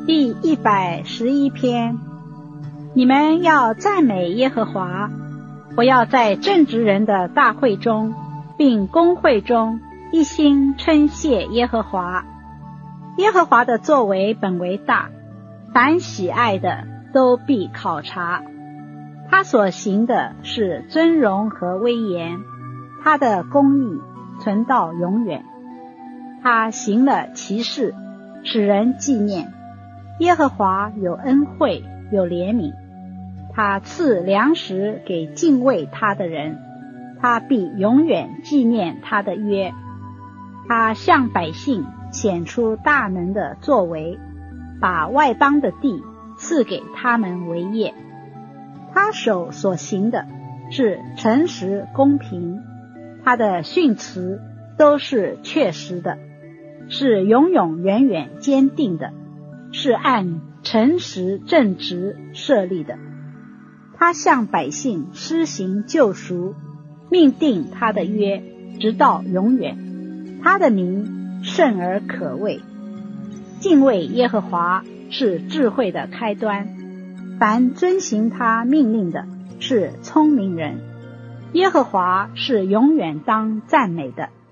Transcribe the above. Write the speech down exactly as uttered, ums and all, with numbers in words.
第一百十一篇，你们要赞美耶和华，我要在正直人的大会中并公会中一心称谢耶和华。耶和华的作为本为大，凡喜爱的都必考察。他所行的是尊荣和威严，他的公义存到永远。他行了奇事，使人纪念。耶和华有恩惠，有怜悯，他赐粮食给敬畏他的人，他必永远纪念他的约。他向百姓显出大能的作为，把外邦的地赐给他们为业。他手所行的是诚实公平，他的训词都是确实的，是永永远远坚定的，是按诚实正直设立的。他向百姓施行救赎，命定他的约直到永远。他的名圣而可畏。敬畏耶和华是智慧的开端，凡遵行他命令的是聪明人。耶和华是永远当赞美的。